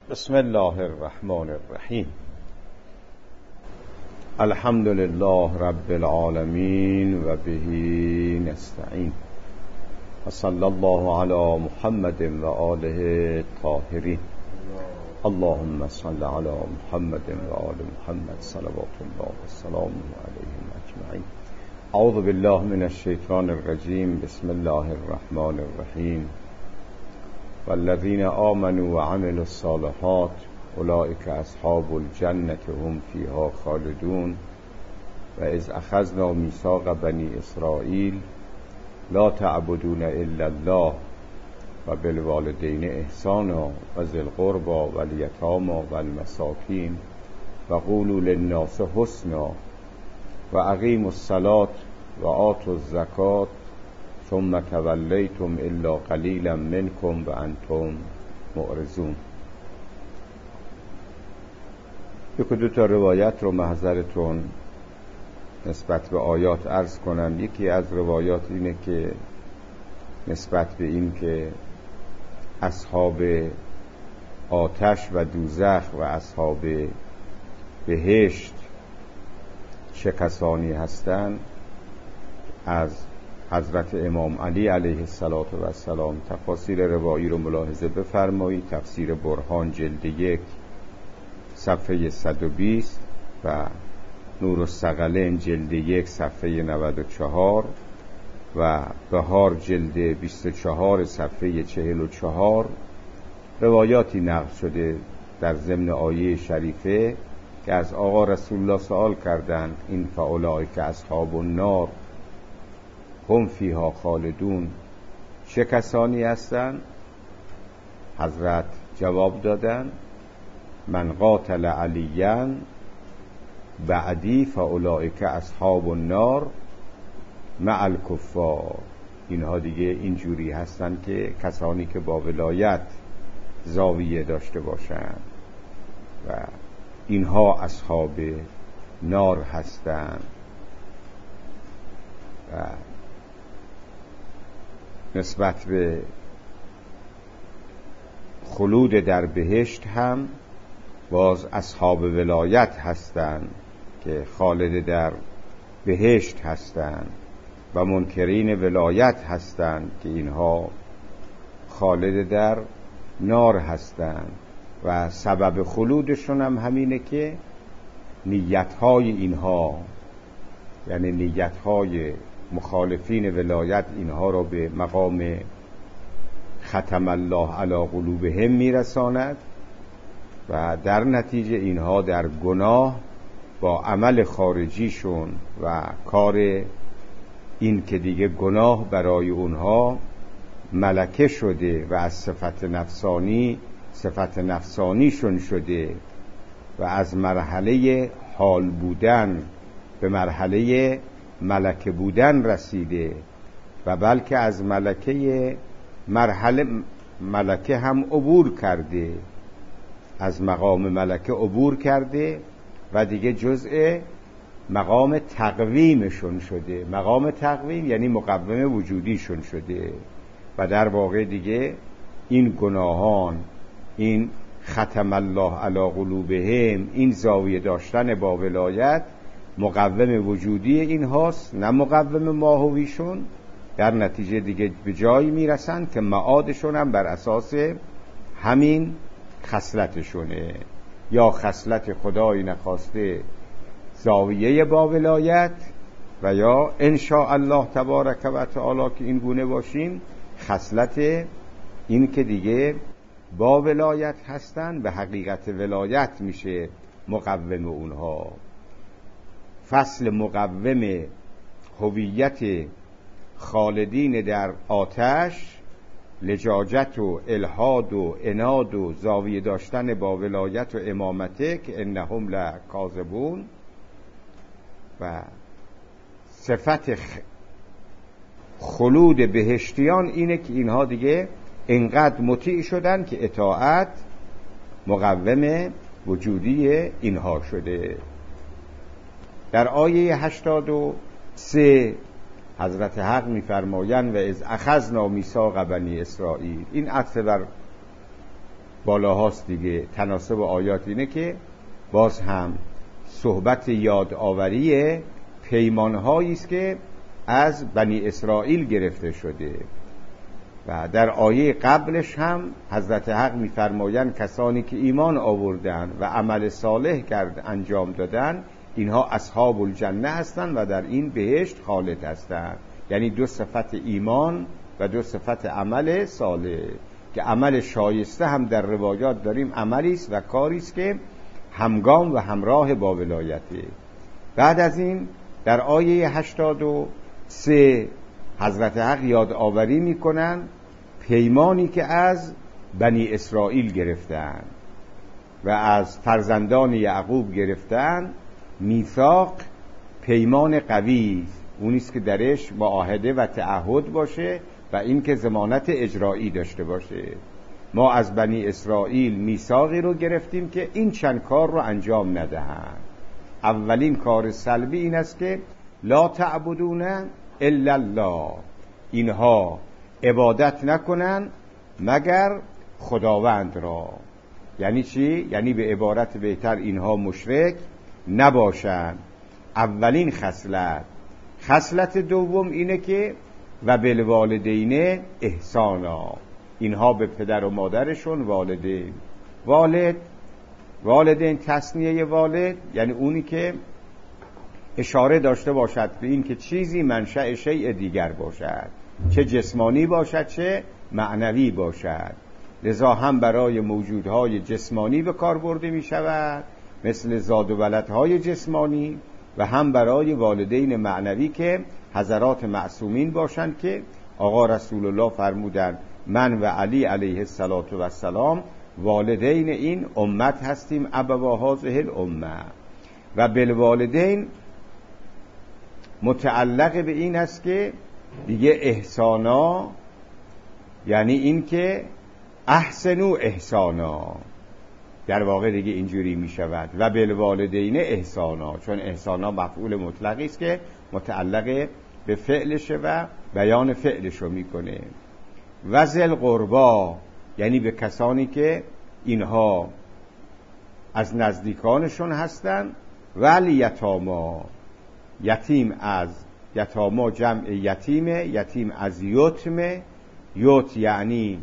بسم الله الرحمن الرحیم. الحمد لله رب العالمین و به نستعین و صلی الله علی محمد و آله الطاهرین. اللهم صل علی محمد و آل محمد صلوات الله و سلامه علیهم اجمعین. اعوذ بالله من الشیطان الرجیم. بسم الله الرحمن الرحیم. والذین آمنوا وعملوا الصالحات اولئک اصحاب الجنة هم فیها خالدون و اذ اخذنا میثاق بنی اسرائیل لا تعبدون الا الله و بالوالدین احسانا و ذی القربى والیتامی والمساکین و قولوا للناس حسنا و اقیموا الصلاة و آتوا الزکاة ثم تولیتم الا قلیلا منکم و انتم معرضون. یک دو تا روایت رو محضرتون نسبت به آیات عرض کنم. یکی از روایات اینه که نسبت به این که اصحاب آتش و دوزخ و اصحاب بهشت چه کسانی هستند، از حضرت امام علی علیه السلام تفاسیر روایی رو ملاحظه بفرمایید. تفسیر برهان جلد 1 صفحه 120 و نور الثقلین جلد 1 صفحه 94 و بهار جلد 24 صفحه 44 روایاتی نقل شده در ضمن آیه شریفه که از آقا رسول الله سوال کردند این فاولئک اصحاب النار هم فیها خالدون، چه کسانی هستند؟ حضرت جواب دادن من قاتل علیاً بعدی فاولئک اصحاب النار مع الکفار. اینها دیگه اینجوری هستند که کسانی که با ولایت زاویه داشته باشند و اینها اصحاب نار هستند. و نسبت به خلود در بهشت هم باز اصحاب ولایت هستند که خالد در بهشت هستند و منکرین ولایت هستند که اینها خالد در نار هستند و سبب خلودشون هم همینه که نیتهای اینها، یعنی نیتهای مخالفین ولایت اینها را به مقام ختم الله علی قلوبهم میرساند و در نتیجه اینها در گناه با عمل خارجیشون و کار این که دیگه گناه برای اونها ملکه شده و از صفت نفسانیشون شده و از مرحله حال بودن به مرحله ملکه بودن رسیده و بلکه از ملکه هم عبور کرده، از مقام ملکه عبور کرده و دیگه جزء مقام تقویمشون شده. مقام تقویم یعنی مقوم وجودیشون شده و در واقع دیگه این گناهان، این ختم الله علی قلوبهم، این زاویه داشتن با ولایت مقوم وجودی این هاست، نه مقوم ماهویشون. در نتیجه دیگه به جایی میرسن که معادشون هم بر اساس همین خصلتشونه، یا خصلت خدای نخواسته زاویه با ولایت و یا ان شاء الله تبارک و تعالی که این گونه باشیم خصلت این که دیگه با ولایت هستن به حقیقت ولایت میشه مقوم اونها. فصل مقوم هویت خالدین در آتش لجاجت و الحاد و عناد و زاویه داشتن با ولایت و امامته که انهم لکاذبون و صفت خلود بهشتیان اینه که اینها دیگه انقدر مطیع شدن که اطاعت مقوم وجودی اینها شده. در آیه 83 حضرت حق می‌فرمایند و اذ اخذنا میثاق بنی اسرائیل، این عطف بر بالاهاست دیگه. تناسب آیات اینه که باز هم صحبت یادآوری پیمانهایی است که از بنی اسرائیل گرفته شده و در آیه قبلش هم حضرت حق می‌فرمایند کسانی که ایمان آوردن و عمل صالح انجام دادن اینها اصحاب الجنه هستند و در این بهشت خالد هستند. یعنی دو صفت ایمان و دو صفت عمل صالح که عمل شایسته هم در روایات داریم عملی است و کاری است که همگام و همراه با ولایته. بعد از این در آیه 83 حضرت حق یادآوری میکنن پیمانی که از بنی اسرائیل گرفتن و از فرزندان یعقوب گرفتن. میثاق پیمان قوی اونیست که درش معاهده و تعهد باشه و این که ضمانت اجرایی داشته باشه. ما از بنی اسرائیل میثاقی رو گرفتیم که این چند کار رو انجام ندهند. اولین کار سلبی این است که لا تعبدون الا الله، اینها عبادت نکنن مگر خداوند را. یعنی چی؟ یعنی به عبارت بهتر اینها مشرک نباشند. اولین خصلت دوم اینه که و بالوالدین احسانا، اینها به پدر و مادرشون والدین تصنیه والد یعنی اونی که اشاره داشته باشد به این که چیزی منشأ شیء دیگر باشد، چه جسمانی باشد چه معنوی باشد. لذا هم برای موجودهای جسمانی به کار برده می شود مثل زاد و ولدهای جسمانی و هم برای والدین معنوی که حضرات معصومین باشند که آقا رسول الله فرمودند من و علی علیه السلام والدین این امت هستیم ابوا هذه الامه. و بالوالدین متعلق به این است که دیگه احسانا یعنی این که احسنو احسانا، در واقع دیگه اینجوری می شود و بالوالدین احسانا، چون احسانا مفعول مطلقی است که متعلق به فعلشه و بیان فعلش رو میکنه. و ذل قربا یعنی به کسانی که اینها از نزدیکانشون هستن. ولی یتاما، یتیم از یتاما جمع یتیمه، یتیم از یتمه، یت یعنی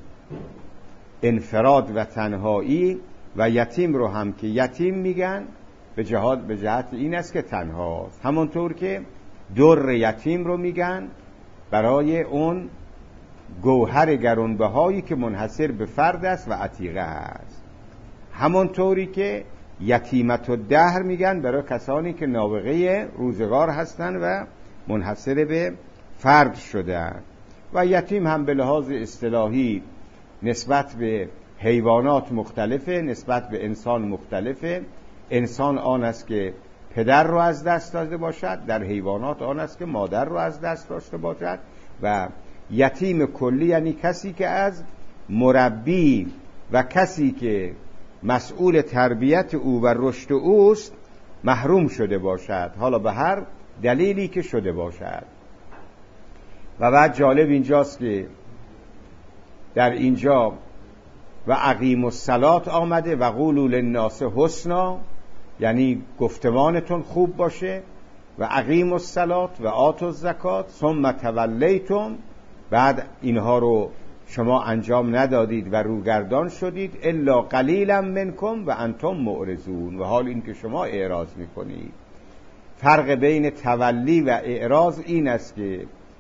انفراد و تنهایی و یتیم رو هم که یتیم میگن به جهت این است که تنهاست. همونطور که در یتیم رو میگن برای اون گوهر گرانبهایی که منحصر به فرد است و عتیقه است. همونطوری که یتیمت الدهر میگن برای کسانی که نابغه روزگار هستن و منحصر به فرد شدن. و یتیم هم به لحاظ اصطلاحی نسبت به حیوانات مختلفه، نسبت به انسان مختلفه. انسان آن است که پدر رو از دست داده باشد، در حیوانات آن است که مادر رو از دست داشته باشد. و یتیم کلی یعنی کسی که از مربی و کسی که مسئول تربیت او و رشد اوست محروم شده باشد، حالا به هر دلیلی که شده باشد. و بعد جالب اینجاست که در اینجا و اقیموا الصلاة آمده و قولوا للناس حسنا، یعنی گفتمانتون خوب باشه. و اقیموا الصلاة و آتوا الزکات ثم تولیتم، بعد اینها رو شما انجام ندادید و روگردان شدید. الا قلیلا منکم و انتم معرضون، و حال این که شما اعراض میکنید. فرق بین تولی و اعراض این است که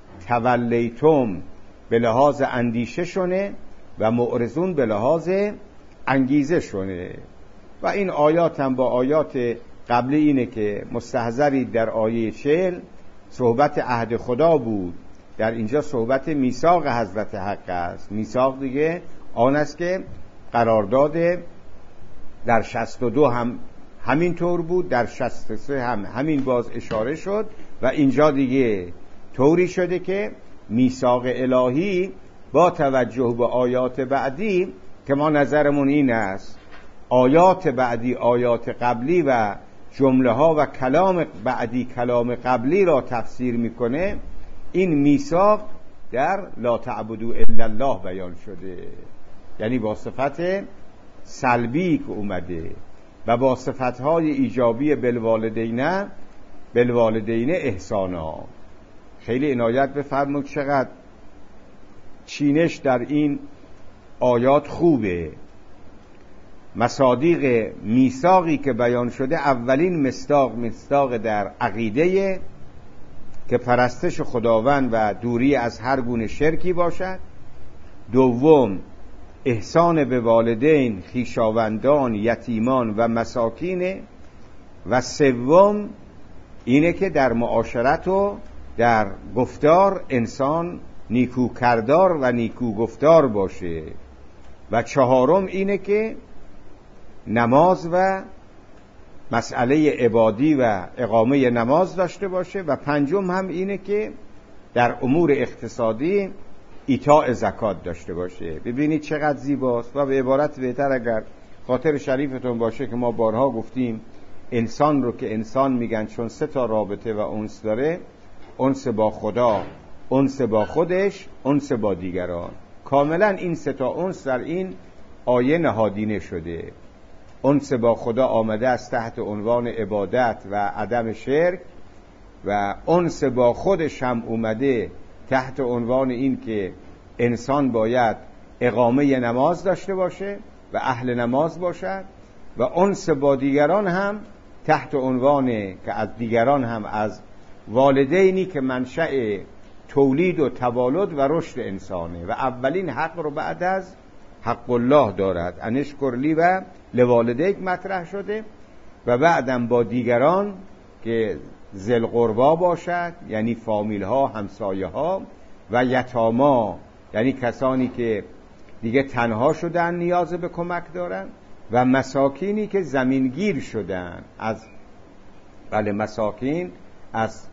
تولیتم به لحاظ اندیشه شونه و معرضون به لحاظ انگیزه شونه. و این آیات هم با آیات قبلی اینه که مستحضری در آیه 40 صحبت عهد خدا بود، در اینجا صحبت میثاق حضرت حق است. میثاق دیگه آن است که قرارداد در 62 هم همین طور بود، در 63 هم همین باز اشاره شد و اینجا دیگه طوری شده که میثاق الهی با توجه به آیات بعدی که ما نظرمون این است آیات بعدی آیات قبلی و جمله ها و کلام بعدی کلام قبلی را تفسیر میکنه. این میثاق در لا تعبدوا الا الله بیان شده، یعنی با صفت سلبی که اومده و با صفتهای ایجابی بالوالدین احسانا. خیلی عنایت بفرمایید چقدر چینش در این آیات خوبه. مصادیق میثاقی که بیان شده، اولین مصداق در عقیده که پرستش خداوند و دوری از هر گونه شرکی باشد. دوم احسان به والدین، خویشاوندان، یتیمان و مساکین. و سوم اینه که در معاشرت و در گفتار انسان نیکو کردار و نیکو گفتار باشه. و چهارم اینه که نماز و مسئله عبادی و اقامه نماز داشته باشه. و پنجم هم اینه که در امور اقتصادی ایتاء زکات داشته باشه. ببینید چقدر زیباست. و به عبارت بهتر اگر خاطر شریفتون باشه که ما بارها گفتیم انسان رو که انسان میگن چون 3 رابطه و انس داره: انس با خدا، انس با خودش، انس با دیگران. کاملا این 3 انس در این آیه نهادینه شده. انس با خدا آمده است تحت عنوان عبادت و عدم شرک، و انس با خودش هم اومده تحت عنوان این که انسان باید اقامه نماز داشته باشه و اهل نماز باشد. و انس با دیگران هم تحت عنوان که از دیگران هم از والدینی که منشأ تولید و تولد و رشد انسانه و اولین حق رو بعد از حق الله دارد. انشکر لی و لوالدیک مطرح شده. و بعدم با دیگران که ذل قربا باشد، یعنی فامیل ها، همسایه ها، و یتاما، یعنی کسانی که دیگه تنها شدن نیاز به کمک دارن، و مساکینی که زمینگیر شدن از مساکین از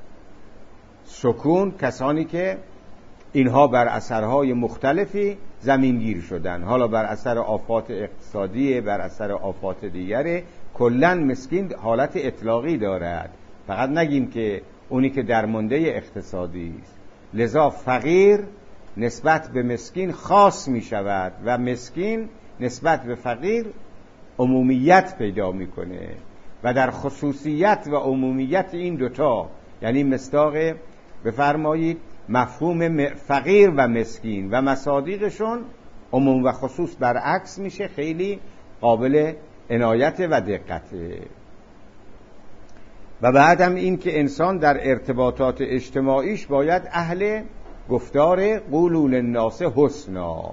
سکون، کسانی که اینها بر اثرهای مختلفی زمینگیر شدن، حالا بر اثر آفات اقتصادی، بر اثر آفات دیگره. کلن مسکین حالت اطلاقی دارد، فقط نگیم که اونی که درمانده اقتصادی است. لذا فقیر نسبت به مسکین خاص می شود و مسکین نسبت به فقیر عمومیت پیدا میکنه. و در خصوصیت و عمومیت این دوتا، یعنی مصداق بفرمایید مفهوم فقیر و مسکین و مصادیقشون عموم و خصوص برعکس میشه. خیلی قابل عنایت و دقته. و بعدم این که انسان در ارتباطات اجتماعیش باید اهل گفتار قولوا للناس حسنا.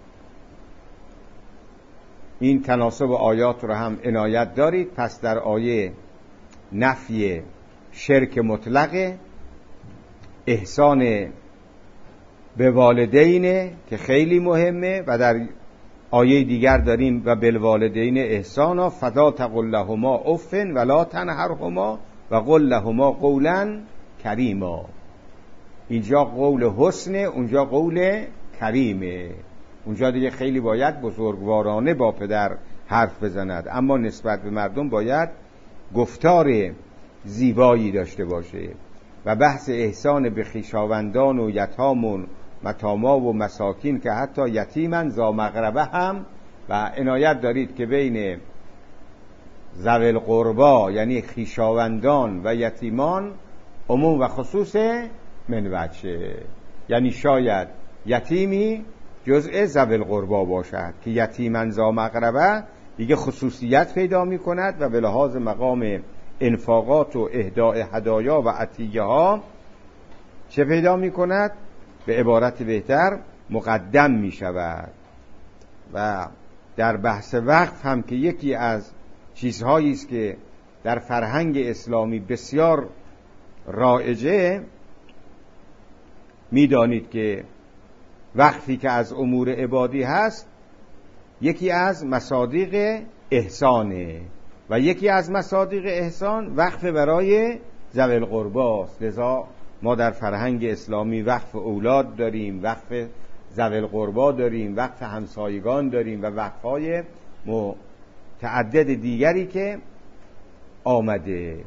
این تناسب آیات رو هم عنایت دارید. پس در آیه نفی شرک مطلق، احسان به والدین که خیلی مهمه، و در آیه دیگر داریم و بالوالدین احسانا فلا تقل لهما اف ولا تنهرهما و قل لهما قولا کریما. اینجا قول حسن، اونجا قول کریمه. اونجا دیگه خیلی باید بزرگوارانه با پدر حرف بزند، اما نسبت به مردم باید گفتار زیبایی داشته باشه. و بحث احسان به خویشاوندان و یتامون متاما و مساکین که حتی یتیمن ذا مقربه هم، و عنایت دارید که بین ذوی القربا یعنی خویشاوندان و یتیمان عموم و خصوص من وجه، یعنی شاید یتیمی جزء ذوی القربا باشد که یتیمن ذا مقربه دیگه خصوصیت پیدا می کند و به لحاظ مقام انفاقات و اهداء هدایا و عطیه ها چه پیدا می کند؟ به عبارت بهتر مقدم می شود. و در بحث وقف هم که یکی از چیزهایی است که در فرهنگ اسلامی بسیار رایجه، می دانید که وقفی که از امور عبادی هست یکی از مصادیق احسانه و یکی از مصادیق احسان وقف برای ذوی القربا است. لذا ما در فرهنگ اسلامی وقف اولاد داریم، وقف ذوی القربا داریم، وقف همسایگان داریم و وقف‌های متعدد دیگری که آمده.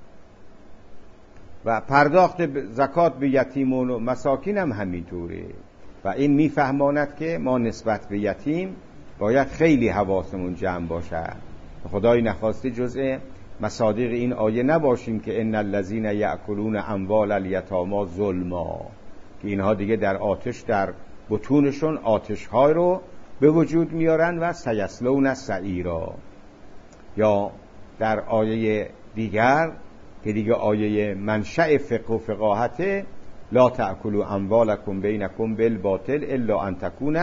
و پرداخت زکات به یتیمون و مساکین هم همینطوره. و این میفهماند که ما نسبت به یتیم باید خیلی حواسمون جمع باشه. خدای نخواسته جزء مصادیق این آیه نباشیم که ان الذین یأکلون اموال الیتامی ظلما، که اینها دیگه در آتش، در بطونشون آتش‌های رو به وجود میارن و سیصلون سعیرا. یا در آیه دیگر که دیگه آیه منشأ فقه و فقاهته، لا تأکلوا اموالکم بینکم بالباطل الا ان تکون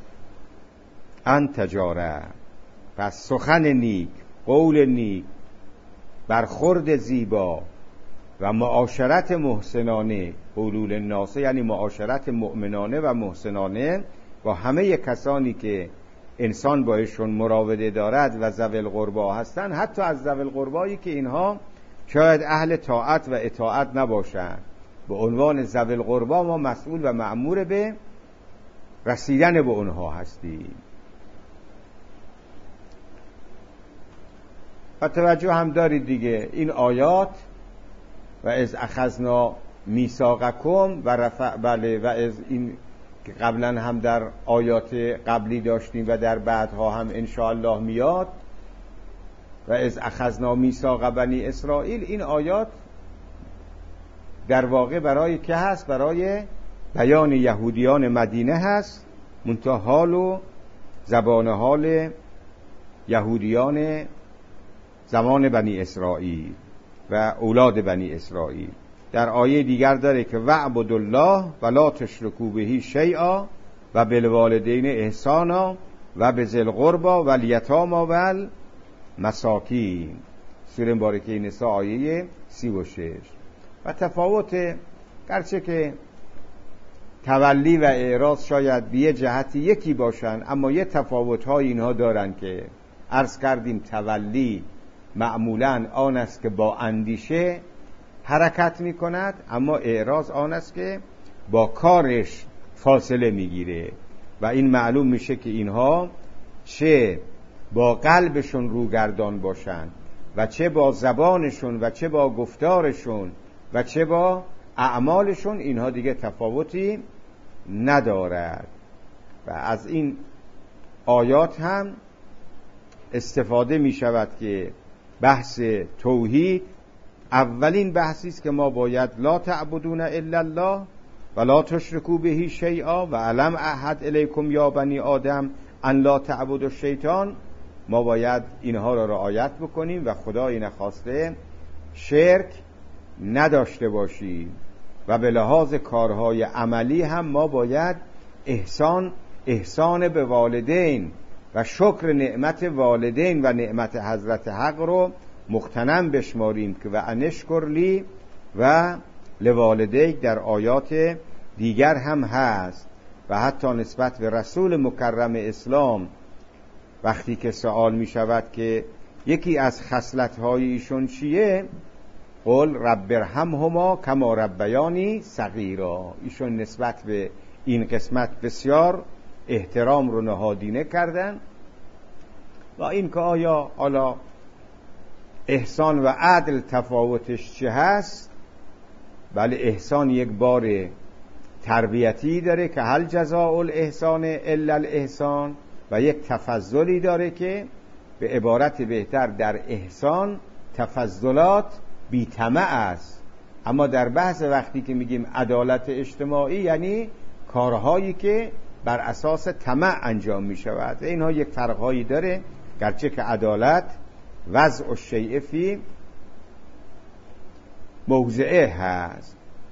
عن تجاره. پس سخن نیک، قول نیک، برخورد زیبا و معاشرت محسنانه، حلول الناس یعنی معاشرت مؤمنانه و محسنانه با همه کسانی که انسان بایشون مراوده دارد و ذوی القربا هستند، حتی از ذوی القربایی که اینها شاید اهل طاعت و اطاعت نباشند. به عنوان ذوی القربا ما مسئول و مأمور به رسیدن به اونها هستیم. و توجه هم دارید دیگه این آیات و از اخذنا میثاقکم و رفع، بله، و از این که قبلا هم در آیات قبلی داشتیم و در بعدها هم انشاءالله میاد، و از اخذنا میثاق بنی اسرائیل، این آیات در واقع برای که هست؟ برای بیان یهودیان مدینه هست، منتها حال و زبان حال یهودیان زمان بنی اسرائیل و اولاد بنی اسرائیل. در آیه دیگر داره که وعبدوا الله ولا تشرکوا به شیئا و بالوالدین احسانا و بذی القربى والیتامی والمساکین. سوره مبارکه نساء آیه 36. و تفاوت، گرچه که تولی و اعراض شاید به یه جهتی یکی باشن، اما یه تفاوت‌های اینها دارن که عرض کردیم تولی معمولاً آن است که با اندیشه حرکت می کند، اما اعراض آن است که با کارش فاصله می گیره و این معلوم میشه که اینها چه با قلبشون روگردان باشند و چه با زبانشون و چه با گفتارشون و چه با اعمالشون، اینها دیگه تفاوتی ندارد. و از این آیات هم استفاده می شود که بحث توحید اولین بحثی است که ما باید لا تعبدون الا الله و لا تشرکوا به شیئا و الم اعهد الیکم یا بنی آدم ان لا تعبدوا الشیطان. ما باید اینها را رعایت بکنیم و خدای نخواسته شرک نداشته باشیم و به لحاظ کارهای عملی هم ما باید احسان به والدین و شکر نعمت والدین و نعمت حضرت حق رو مغتنم بشماریم که و انشکر لی و لوالدیک در آیات دیگر هم هست. و حتی نسبت به رسول مکرم اسلام وقتی که سوال می شود که یکی از خصلت‌های ایشون چیه، قل رب ارحمهما کما ربیانی صغیرا. ایشون نسبت به این قسمت بسیار احترام رو نهادینه کردن. و این که آیا حالا احسان و عدل تفاوتش چه هست؟ بله، احسان یک بار تربیتی داره که هل جزاء الاحسان الا الاحسان، و یک تفضلی داره که به عبارت بهتر در احسان تفضلات بی طمع است. اما در بحث وقتی که میگیم عدالت اجتماعی یعنی کارهایی که بر اساس طمع انجام می شود. اینها یک فرقهایی داره، گرچه که عدالت وضع الشیء فی موضعه هست.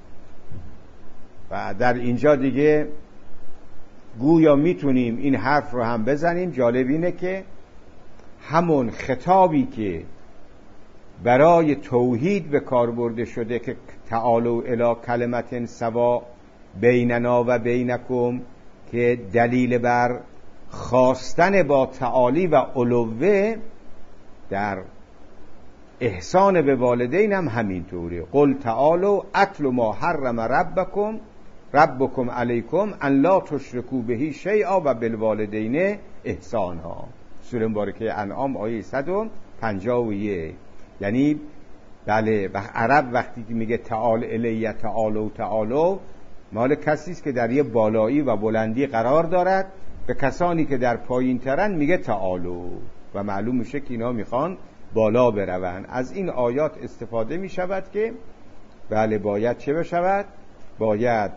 و در اینجا دیگه گویا میتونیم این حرف رو هم بزنیم. جالب اینه که همون خطابی که برای توحید به کار برده شده که تعالوا الی کلمة سوا بیننا و بینکم، که دلیل بر خواستن با تعالی و علوه، در احسان به والدین هم همینطوره. قل تعالوا اتل ما حرم ربکم علیکم ان لا تشرکوا به شیئا و بالوالدین احسانا. سوره مبارکه انعام آیه 151. یعنی بله، عرب وقتی که میگه تعال الی تعالوا مال کسی است که در یه بالایی و بلندی قرار دارد به کسانی که در پایین ترن میگه تعالو، و معلوم میشه که اینا میخوان بالا برون. از این آیات استفاده میشود که بله باید چه بشود؟ باید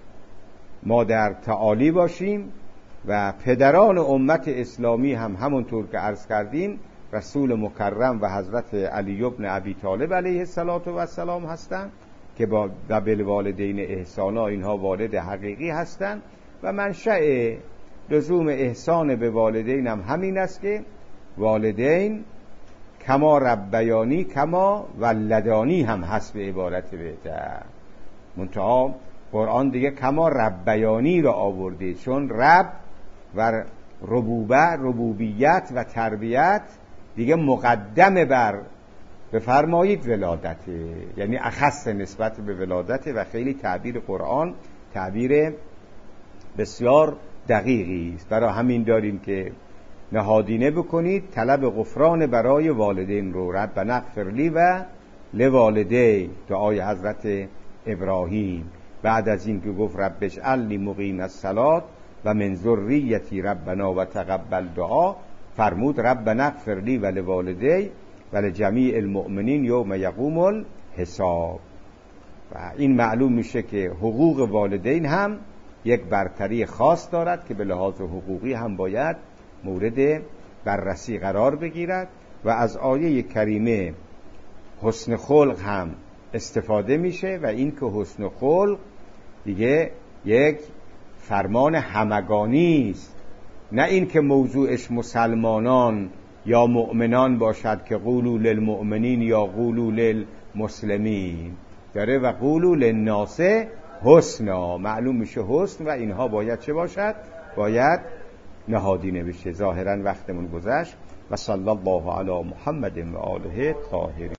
ما در تعالی باشیم و پدران امت اسلامی هم همونطور که عرض کردیم رسول مکرم و حضرت علی ابن ابی طالب علیه السلام هستند که با بالوالدین احسانا اینها والد حقیقی هستند و منشأ لزوم احسان به والدین هم همین است که والدین کما ربیانی کما ولدانی هم هست به عبارت بهتر، منتها قرآن دیگه کما ربیانی را آورده، چون رب و ربوبیت و تربیت دیگه مقدم بر بفرمایید ولادته، یعنی اخص نسبت به ولادته و خیلی تعبیر قرآن تعبیر بسیار دقیقی است. برای همین داریم که نهادینه بکنید طلب غفران برای والدین رو، ربنا اغفر لی و لوالدی، دعای حضرت ابراهیم بعد از این که گفت رب اجعل لی مقیم الصلاة و من ذریتی ربنا و تقبل دعا، فرمود ربنا اغفر لی و لوالدی و لجمیع المؤمنین یوم یقوم الحساب. و این معلوم میشه که حقوق والدین هم یک برتری خاص دارد که به لحاظ حقوقی هم باید مورد بررسی قرار بگیرد. و از آیه کریمه حسن خلق هم استفاده میشه و این که حسن خلق دیگه یک فرمان همگانی است، نه این که موضوعش مسلمانان یا مؤمنان باشد که قولوا للمؤمنین یا قولوا للمسلمین، داره و قولوا للناس حسنا، معلوم میشه حسن و اینها باید چه باشد؟ باید نهادینه بشه. ظاهرا وقتمون گذشت و صلی الله علی محمد و آله طاهرین.